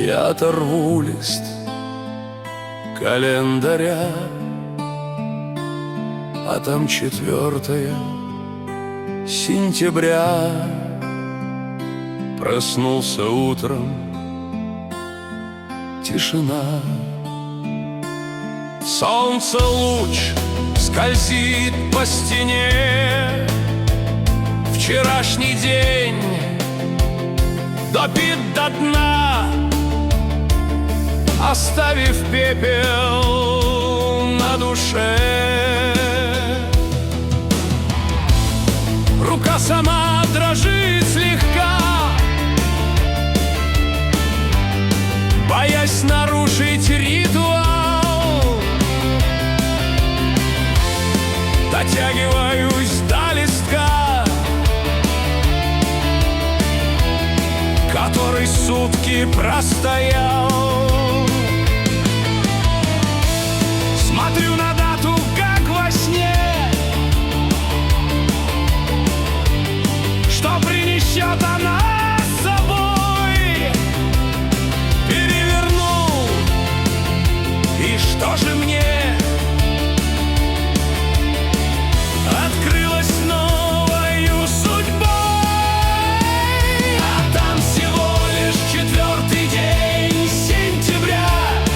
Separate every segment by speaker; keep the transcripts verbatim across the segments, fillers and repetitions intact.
Speaker 1: Я оторву лист календаря, а там четвертое сентября. Проснулся утром, тишина. Солнце луч скользит по стене. Вчерашний день допит до дна, оставив пепел на душе. Рука сама дрожит слегка, боясь нарушить ритуал. Дотягиваюсь до листка, который сутки простоял. Смотрю на дату, как во сне, что принесет она с собой. Перевернул, и что же мне? Открылась новою судьбой, а там всего лишь четвертый день сентября.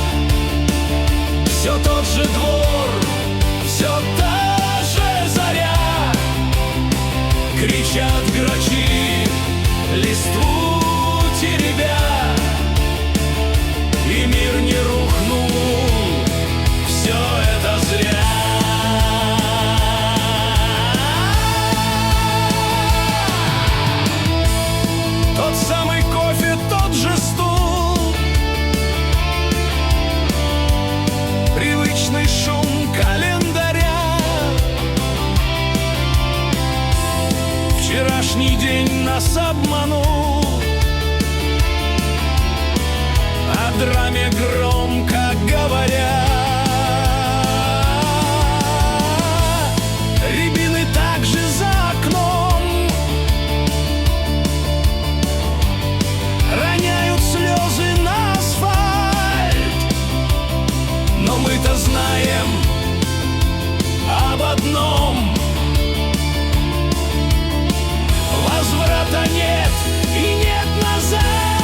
Speaker 1: Все тот же двор, все та же заря. Кричат грачи, листву теребя, и мир не рухнул, все это зря. Тот самый кофе, тот же стул, привычный шум календаря. Вчерашний день нас обманул, о драме громко говоря. Рябины также за окном роняют слезы на асфальт. Но мы-то знаем об одном: возврата нет и нет назад.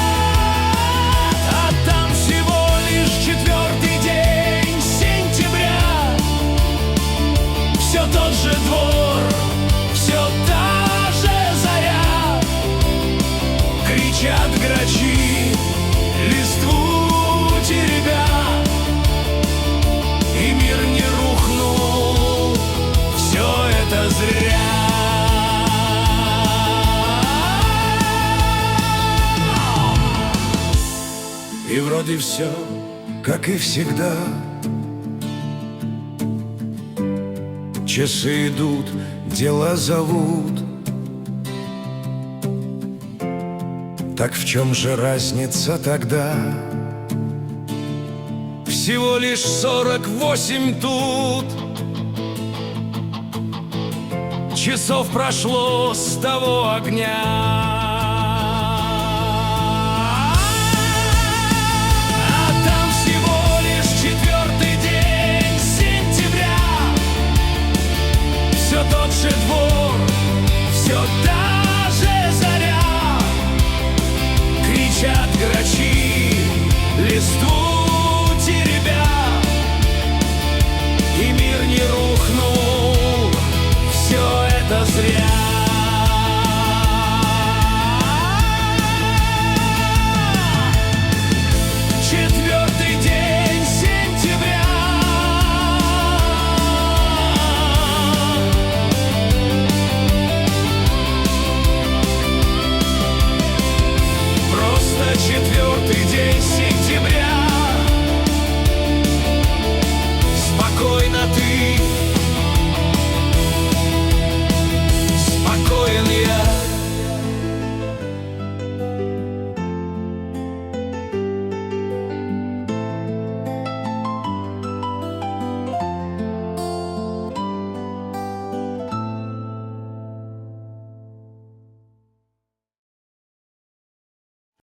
Speaker 1: А там всего лишь четвертый день сентября. Все тот же двор, все та же заря. Кричат грачи, листву теребя, и мир не рухнул, все это зря. И вроде все, как и всегда. Часы идут, дела зовут. Так в чем же разница тогда? Всего лишь сорок восемь тут. Часов прошло с того огня.